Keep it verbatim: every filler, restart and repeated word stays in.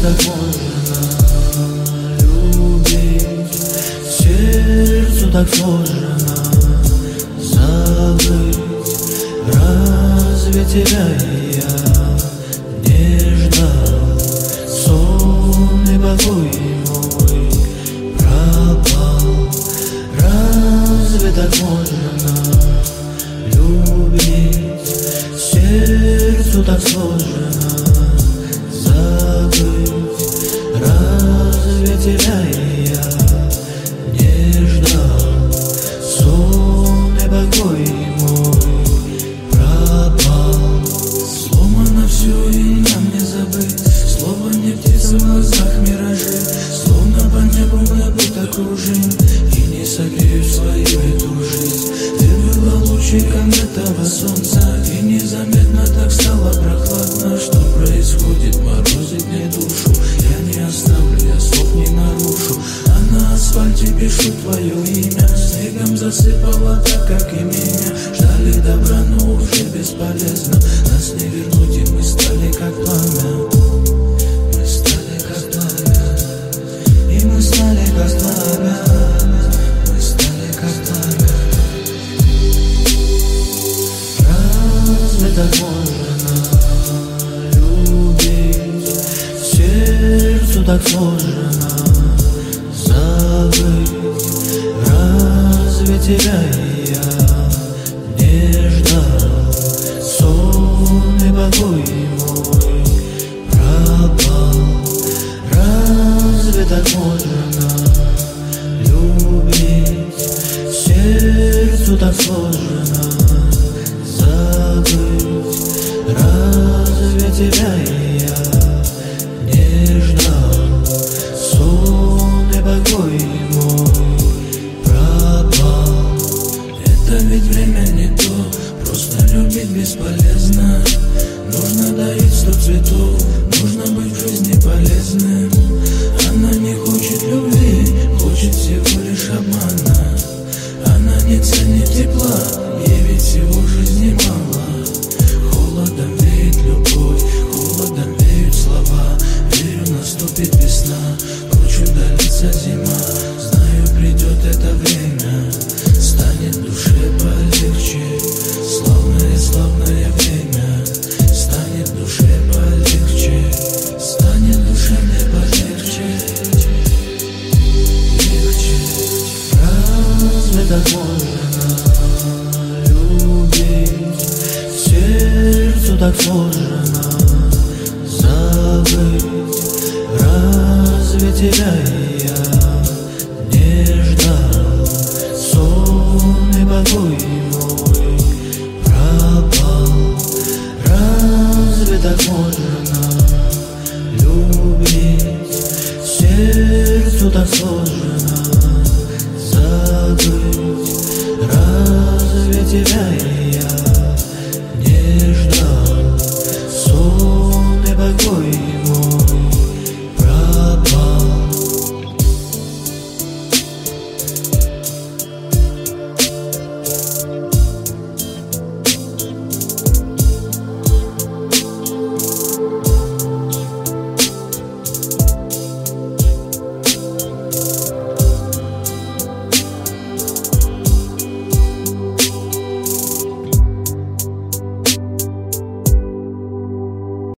так можно любить, сердцу так сложно забыть. Разве тебя я не ждал? Сон и покой мой пропал. Разве так можно любить, сердцу так сложно забыть? Разве тебя я не ждал? Сон и покой мой пропал. Сломано все и нам не забыть, слово не птица в глазах миражи. Словно по небу мы будто кружим и не согрею свою эту жизнь. Ты была лучиком этого солнца, и незаметно так стало прохладно. Что происходит, морозит мне душу. Я не оставлю, я слов не нарушу, а на асфальте пишу твое имя. Снегом засыпало так, как и меня. Ждали добра, но уже бесполезно. Нас не вернуть, и мы стали как пламя. Мы стали как пламя, и мы стали как пламя. Мы стали как пламя. Разве так можно любить, сердцу так сложно забыть? Разве тебя я не ждал? Сон и покой мой пропал. Разве так можно любить, сердцу так сложно забыть? Разве тебя я не ждал? Сон и покой мой пропал. Это ведь время не то, просто любить бесполезно. Нужно дарить сто цветов, нужно быть в жизни полезным. Она не хочет любви, хочет всего лишь обмана. Она не ценит тепла, ей ведь всего в жизни мало. Холодом веет любовь, холодом веют слова. Верю, наступит весна, прочь удалится зима. Знаю, придет это время, станет душе полегче. Славное, славное время, станет душе полегче. Станет душе мне полегче, легче. Разве так можно любить, сердцу так сложно забыть? Разве тебя я не ждал? Сон и покой мой пропал. Разве так можно любить, сердцу так сложно забыть? Разве тебя я